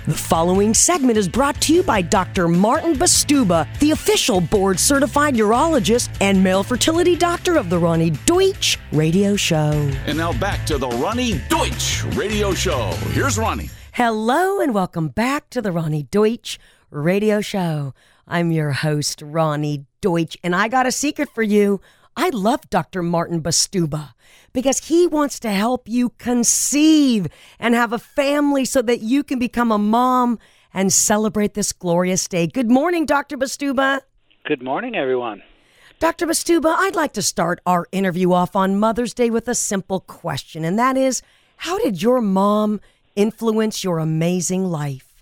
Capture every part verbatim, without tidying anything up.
The following segment is brought to you by Doctor Martin Bastuba, the official board-certified urologist and male fertility doctor of the Ronnie Deutsch Radio Show. And now back to the Ronnie Deutsch Radio Show. Here's Ronnie. Hello and welcome back to the Ronnie Deutsch Radio Show. I'm your host, Ronnie Deutsch, and I got a secret for you. I love Doctor Martin Bastuba because he wants to help you conceive and have a family so that you can become a mom and celebrate this glorious day. Good morning, Doctor Bastuba. Good morning, everyone. Doctor Bastuba, I'd like to start our interview off on Mother's Day with a simple question, and that is, how did your mom influence your amazing life?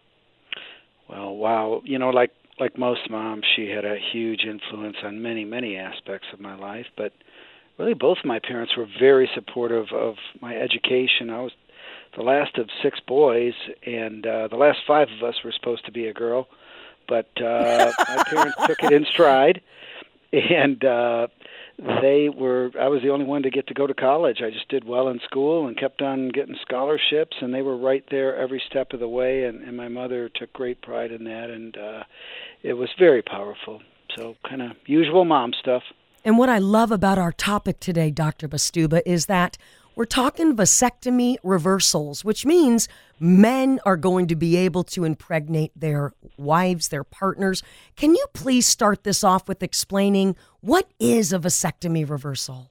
Well, wow. You know, like like most moms, she had a huge influence on many, many aspects of my life. But really, both of my parents were very supportive of my education. I was the last of six boys, and uh, the last five of us were supposed to be a girl. But uh, my parents took it in stride, and uh, they were. I was the only one to get to go to college. I just did well in school and kept on getting scholarships, and they were right there every step of the way. And, and my mother took great pride in that, and uh, it was very powerful. So kind of usual mom stuff. And what I love about our topic today, Doctor Bastuba, is that we're talking vasectomy reversals, which means men are going to be able to impregnate their wives, their partners. Can you please start this off with explaining what is a vasectomy reversal?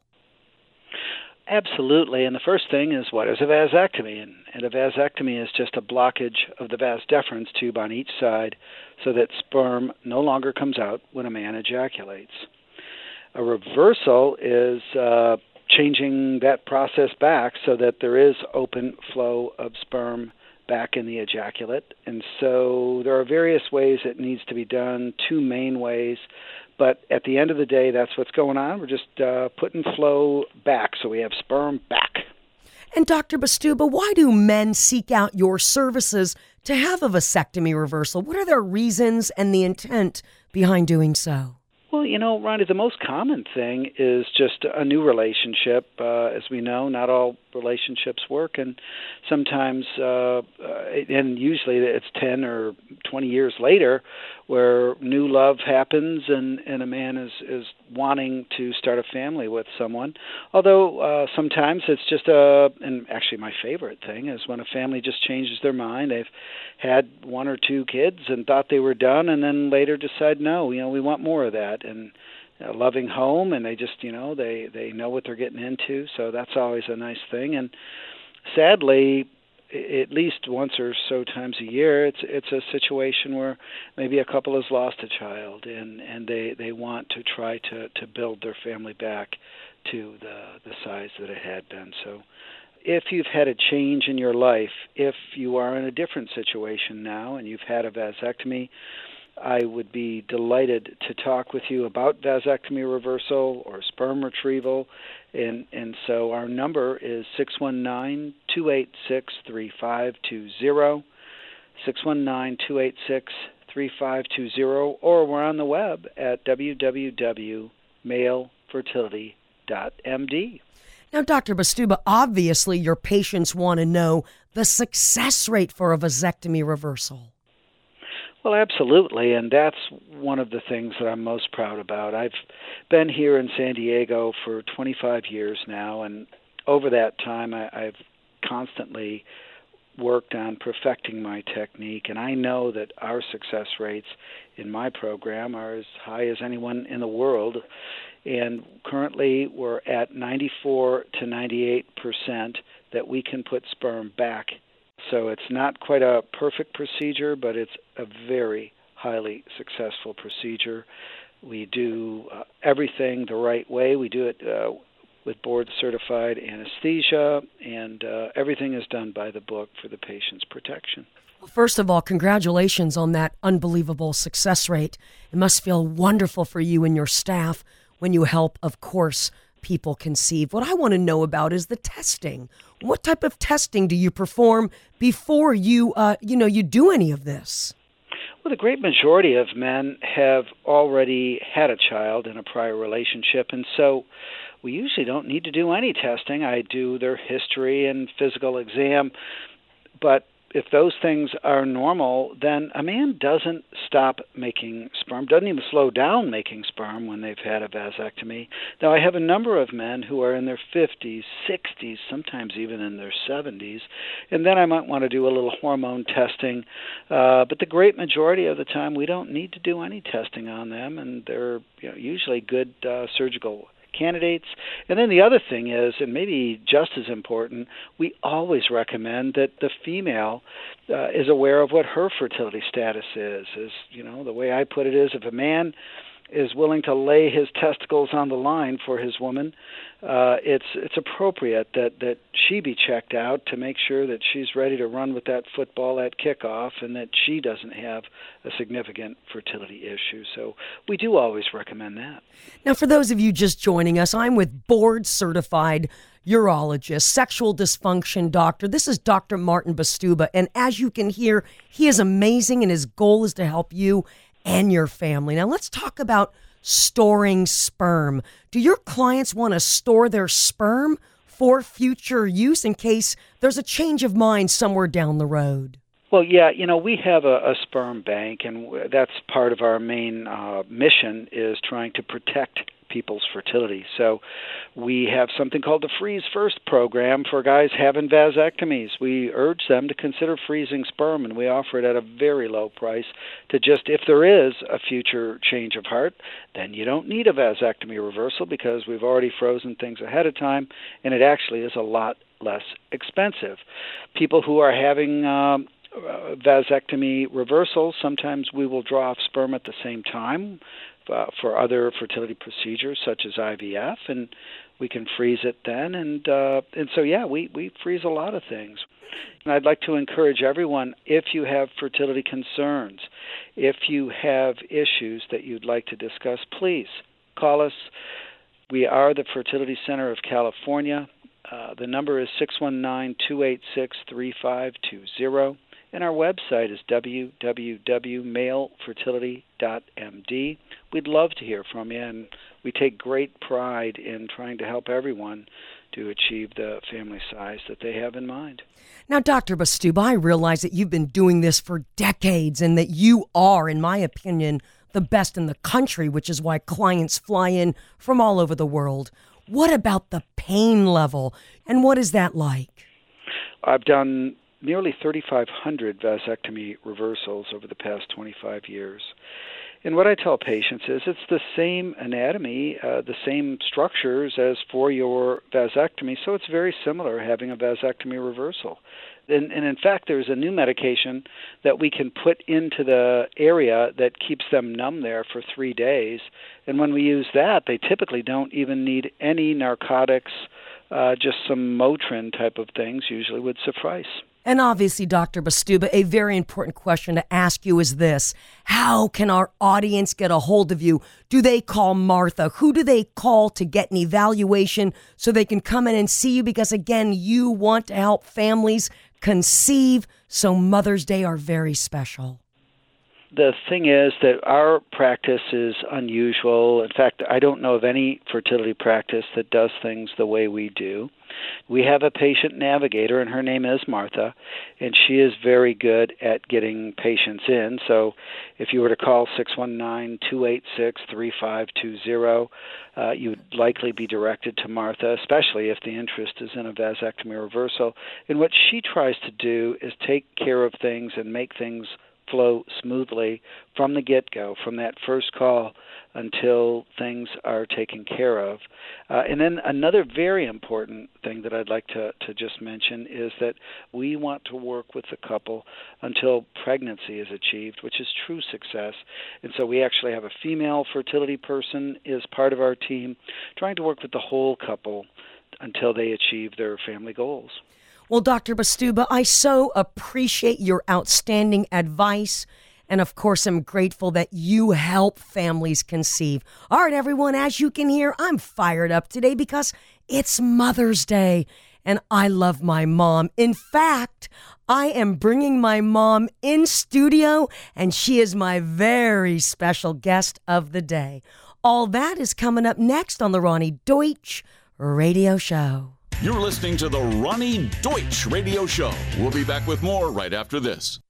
Absolutely. And the first thing is, what is a vasectomy? And, and a vasectomy is just a blockage of the vas deferens tube on each side so that sperm no longer comes out when a man ejaculates. A reversal is uh, changing that process back so that there is open flow of sperm back in the ejaculate. And so there are various ways it needs to be done, two main ways. But at the end of the day, that's what's going on. We're just uh, putting flow back, so we have sperm back. And Doctor Bastuba, why do men seek out your services to have a vasectomy reversal? What are their reasons and the intent behind doing so? Well, you know, Ronnie, the most common thing is just a new relationship. Uh, as we know, not all relationships work, and sometimes, uh, uh, and usually it's ten or twenty years later where new love happens and, and a man is, is wanting to start a family with someone. Although uh, sometimes it's just a, and actually my favorite thing is when a family just changes their mind. They've had one or two kids and thought they were done, and then later decide, no, you know, we want more of that. And a loving home, and they just, you know, they, they know what they're getting into, so that's always a nice thing. And sadly, at least once or so times a year, it's it's a situation where maybe a couple has lost a child, and, and they, they want to try to, to build their family back to the, the size that it had been. So if you've had a change in your life, if you are in a different situation now and you've had a vasectomy, I would be delighted to talk with you about vasectomy reversal or sperm retrieval. And, and so our number is six one nine, two eight six, three five two zero, six one nine, two eight six, three five two zero, or we're on the web at w w w dot male fertility dot m d. Now, Doctor Bastuba, obviously your patients want to know the success rate for a vasectomy reversal. Well, absolutely, and that's one of the things that I'm most proud about. I've been here in San Diego for twenty-five years now, and over that time I, I've constantly worked on perfecting my technique, and I know that our success rates in my program are as high as anyone in the world, and currently we're at ninety-four to ninety-eight percent that we can put sperm back. So it's not quite a perfect procedure, but it's a very highly successful procedure. We do uh, everything the right way. We do it uh, with board-certified anesthesia, and uh, everything is done by the book for the patient's protection. Well, first of all, congratulations on that unbelievable success rate. It must feel wonderful for you and your staff when you help, of course, people conceive. What I want to know about is the testing. What type of testing do you perform before you, uh, you know, you do any of this? Well, the great majority of men have already had a child in a prior relationship, and so we usually don't need to do any testing. I do their history and physical exam, but if those things are normal, then a man doesn't stop making sperm, doesn't even slow down making sperm when they've had a vasectomy. Now, I have a number of men who are in their fifties, sixties, sometimes even in their seventies, and then I might want to do a little hormone testing. Uh, but the great majority of the time, we don't need to do any testing on them, and they're you know, usually good uh, surgical candidates. And then the other thing is, and maybe just as important, we always recommend that the female uh, is aware of what her fertility status is. Is you know, the way I put it is, if a man is willing to lay his testicles on the line for his woman, uh, it's it's appropriate that, that she be checked out to make sure that she's ready to run with that football at kickoff and that she doesn't have a significant fertility issue. So we do always recommend that. Now, for those of you just joining us, I'm with board-certified urologist, sexual dysfunction doctor. This is Doctor Martin Bastuba, and as you can hear, he is amazing, and his goal is to help you and your family. Now, let's talk about storing sperm. Do your clients want to store their sperm for future use in case there's a change of mind somewhere down the road? Well, yeah, you know, we have a, a sperm bank, and that's part of our main uh, mission is trying to protect people's fertility. So we have something called the Freeze First program for guys having vasectomies. We urge them to consider freezing sperm, and we offer it at a very low price to just, if there is a future change of heart, then you don't need a vasectomy reversal because we've already frozen things ahead of time, and it actually is a lot less expensive. People who are having um, uh, vasectomy reversals, sometimes we will draw off sperm at the same time Uh, for other fertility procedures such as I V F, and we can freeze it then. And uh, and so, yeah, we, we freeze a lot of things. And I'd like to encourage everyone, if you have fertility concerns, if you have issues that you'd like to discuss, please call us. We are the Fertility Center of California. Uh, the number is six one nine, two eight six, three five two zero. And our website is w w w dot male fertility dot m d. We'd love to hear from you, and we take great pride in trying to help everyone to achieve the family size that they have in mind. Now, Doctor Bastuba, I realize that you've been doing this for decades and that you are, in my opinion, the best in the country, which is why clients fly in from all over the world. What about the pain level, and what is that like? I've done nearly thirty-five hundred vasectomy reversals over the past twenty-five years. And what I tell patients is it's the same anatomy, uh, the same structures as for your vasectomy, so it's very similar having a vasectomy reversal. And, and in fact, there's a new medication that we can put into the area that keeps them numb there for three days. And when we use that, they typically don't even need any narcotics, uh, just some Motrin type of things usually would suffice. And obviously, Doctor Bastuba, a very important question to ask you is this. How can our audience get a hold of you? Do they call Martha? Who do they call to get an evaluation so they can come in and see you? Because, again, you want to help families conceive, so Mother's Day are very special. The thing is that our practice is unusual. In fact, I don't know of any fertility practice that does things the way we do. We have a patient navigator, and her name is Martha, and she is very good at getting patients in. So if you were to call six one nine, two eight six, three five two zero, uh, you would likely be directed to Martha, especially if the interest is in a vasectomy reversal. And what she tries to do is take care of things and make things flow smoothly from the get-go, from that first call until things are taken care of. Uh, and then another very important thing that I'd like to, to just mention is that we want to work with the couple until pregnancy is achieved, which is true success. And so we actually have a female fertility person as part of our team, trying to work with the whole couple until they achieve their family goals. Well, Doctor Bastuba, I so appreciate your outstanding advice. And of course, I'm grateful that you help families conceive. All right, everyone, as you can hear, I'm fired up today because it's Mother's Day and I love my mom. In fact, I am bringing my mom in studio and she is my very special guest of the day. All that is coming up next on the Ronnie Deutsch Radio Show. You're listening to the Ronnie Deutsch Radio Show. We'll be back with more right after this.